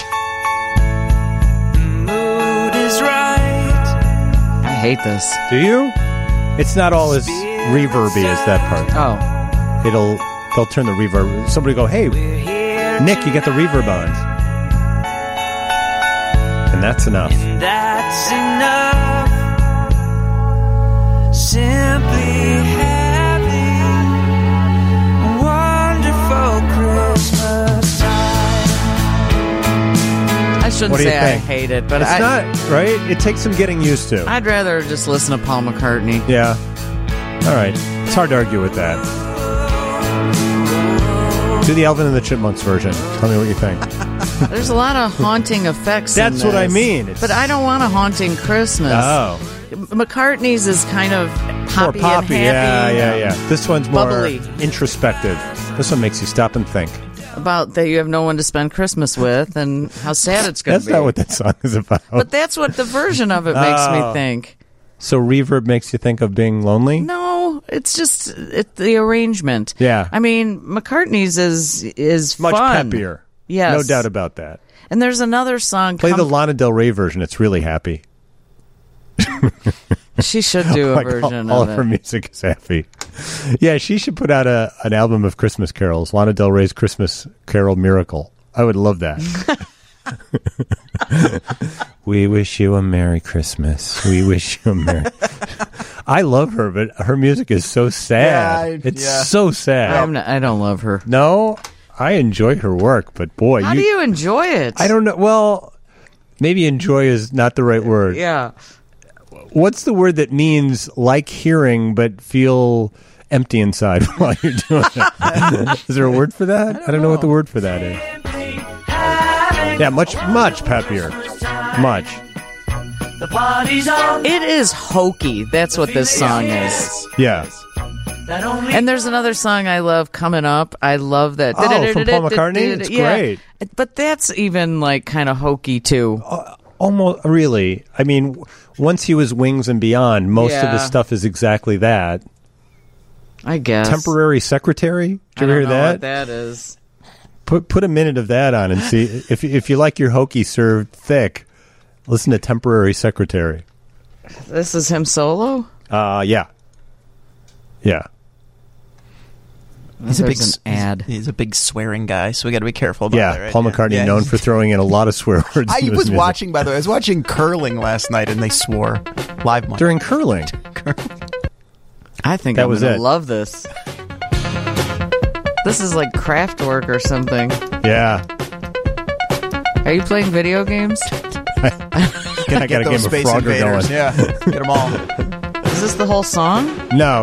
Speaker 6: Mood is right.
Speaker 2: I hate this.
Speaker 3: Do you? It's not all as reverby as that part.
Speaker 2: Oh,
Speaker 3: They'll turn the reverb. Somebody go, "Hey, Nick, you got the reverb on," and that's enough.
Speaker 6: That's enough. Simply having
Speaker 2: shouldn't
Speaker 3: What do you
Speaker 2: say I
Speaker 3: think?
Speaker 2: hate it, but
Speaker 3: It's not, right? It takes some getting used to.
Speaker 2: I'd rather just listen to Paul McCartney.
Speaker 3: Yeah. All right. It's hard to argue with that. Do the Alvin and the Chipmunks version. Tell me what you think.
Speaker 2: There's a lot of haunting effects in
Speaker 3: That's what I
Speaker 2: this.
Speaker 3: mean. It's-
Speaker 2: But I don't want a haunting Christmas.
Speaker 3: Oh.
Speaker 2: McCartney's is kind of poppy,
Speaker 3: More poppy.
Speaker 2: and happy.
Speaker 3: Yeah. This one's more
Speaker 2: Bubbly.
Speaker 3: introspective. This one makes you stop and think.
Speaker 2: About that you have no one to spend Christmas with and how sad it's going to
Speaker 3: That's
Speaker 2: be.
Speaker 3: not what that song is about.
Speaker 2: But that's what the version of it makes me think.
Speaker 3: So reverb makes you think of being lonely?
Speaker 2: No, it's just the arrangement.
Speaker 3: Yeah.
Speaker 2: I mean, McCartney's is
Speaker 3: Much
Speaker 2: fun.
Speaker 3: peppier.
Speaker 2: Yes.
Speaker 3: No doubt about that.
Speaker 2: And there's another song.
Speaker 3: Play the Lana Del Rey version. It's really happy.
Speaker 2: She should do a
Speaker 3: Like,
Speaker 2: version
Speaker 3: all
Speaker 2: of
Speaker 3: of her
Speaker 2: it.
Speaker 3: music is happy. Yeah, she should put out an album of Christmas carols. Lana Del Rey's Christmas Carol Miracle. I would love that. We wish you a Merry Christmas. We wish you a Merry... I love her, but her music is so sad. It's so sad.
Speaker 2: I don't love her.
Speaker 3: No, I enjoy her work, but boy,
Speaker 2: How do you enjoy it?
Speaker 3: I don't know. Well, maybe enjoy is not the right word.
Speaker 2: Yeah.
Speaker 3: What's the word that means like hearing but feel empty inside while you're doing it? Is there a word for that? I don't know what the word for that is. Yeah, much peppier. Much.
Speaker 2: It is hokey. That's what this song is.
Speaker 3: Yeah.
Speaker 2: And there's another song I love coming up. I love that.
Speaker 3: Oh, from Paul McCartney? It's great.
Speaker 2: But that's even like kind of hokey too.
Speaker 3: Almost, really. I mean, once he was Wings and Beyond, most of the
Speaker 2: Yeah.
Speaker 3: stuff is exactly that.
Speaker 2: I guess.
Speaker 3: Temporary Secretary? Did you
Speaker 2: I don't
Speaker 3: ever hear
Speaker 2: know
Speaker 3: that?
Speaker 2: what that is.
Speaker 3: Put a minute of that on and see if you like your hokey served thick. Listen to Temporary Secretary.
Speaker 2: This is him solo?
Speaker 3: Yeah.
Speaker 8: He's a big
Speaker 2: There's an ad.
Speaker 8: He's a big swearing guy, so we got to be careful about
Speaker 3: Yeah,
Speaker 8: that. Right?
Speaker 3: Paul McCartney
Speaker 8: Yeah.
Speaker 3: known for throwing in a lot of swear words.
Speaker 8: I
Speaker 3: into his
Speaker 8: was
Speaker 3: music.
Speaker 8: watching, by the way. I was watching curling last night, and they swore live money.
Speaker 3: During curling.
Speaker 2: I think
Speaker 3: That
Speaker 2: I'm
Speaker 3: was
Speaker 2: gonna
Speaker 3: it.
Speaker 2: love this. This is like craft work or something.
Speaker 3: Yeah.
Speaker 2: Are you playing video games?
Speaker 3: I got a
Speaker 8: Get
Speaker 3: game
Speaker 8: those
Speaker 3: of
Speaker 8: Space
Speaker 3: Frogger
Speaker 8: Invaders.
Speaker 3: going.
Speaker 8: Yeah, get them all.
Speaker 2: Is this the whole song?
Speaker 3: No.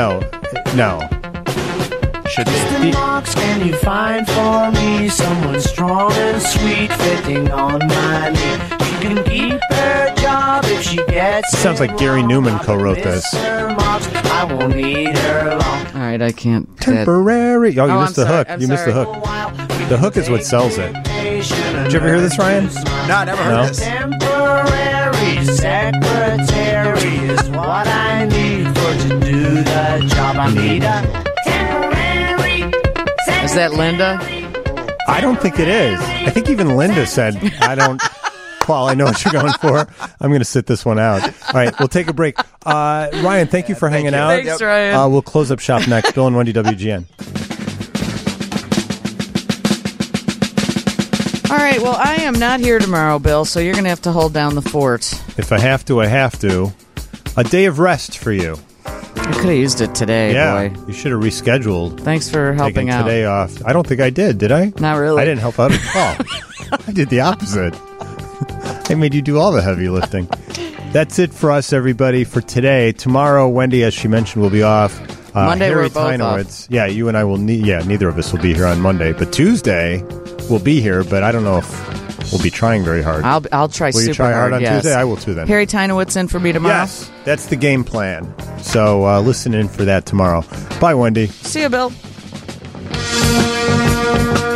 Speaker 8: Should be.
Speaker 6: Marks, can you find for me someone strong and sweet fitting on my knee? She can keep her job if she gets
Speaker 3: It sounds like Gary Newman co-wrote this.
Speaker 6: Mr. Marks, I won't need her long.
Speaker 2: All right, I can't.
Speaker 3: Temporary. Oh, you
Speaker 2: Oh,
Speaker 3: missed the
Speaker 2: I'm sorry.
Speaker 3: hook.
Speaker 2: I'm
Speaker 3: You missed the
Speaker 2: sorry.
Speaker 3: hook. The hook is what sells it. Did you ever hear this, Ryan?
Speaker 8: No, I never heard
Speaker 3: No?
Speaker 8: this.
Speaker 6: Temporary secretary is what I need for to do the job. I need a temporary secretary.
Speaker 2: Is that Linda?
Speaker 3: I don't think it is. I think even Linda said, I don't... Paul, I know what you're going for. I'm going to sit this one out. All right, we'll take a break. Ryan, thank you for hanging out.
Speaker 2: Thanks, Ryan.
Speaker 3: We'll close up shop next. Bill and Wendy, WGN.
Speaker 2: All right, well, I am not here tomorrow, Bill, so you're going to have to hold down the fort.
Speaker 3: If I have to, I have to. A day of rest for you.
Speaker 2: I could have used it today,
Speaker 3: Yeah,
Speaker 2: boy.
Speaker 3: you should have rescheduled.
Speaker 2: Thanks for helping
Speaker 3: Taking
Speaker 2: out.
Speaker 3: today off. I don't think I did I?
Speaker 2: Not really.
Speaker 3: I didn't help out at all. I did the opposite. I made you do all the heavy lifting. That's it for us, everybody, for today. Tomorrow, Wendy, as she mentioned, will be off.
Speaker 2: Monday,
Speaker 3: Harry
Speaker 2: we're both
Speaker 3: Tynowitz. Yeah, you and I will neither of us will be here on Monday. But Tuesday, we'll be here, but I don't know if we'll be trying very hard.
Speaker 2: I'll try
Speaker 3: Will
Speaker 2: super
Speaker 3: you try hard on
Speaker 2: yes.
Speaker 3: Tuesday? I will too then.
Speaker 2: Harry Tynowitz in for me tomorrow.
Speaker 3: Yes, that's the game plan. So listen in for that tomorrow. Bye, Wendy.
Speaker 2: See you, Bill.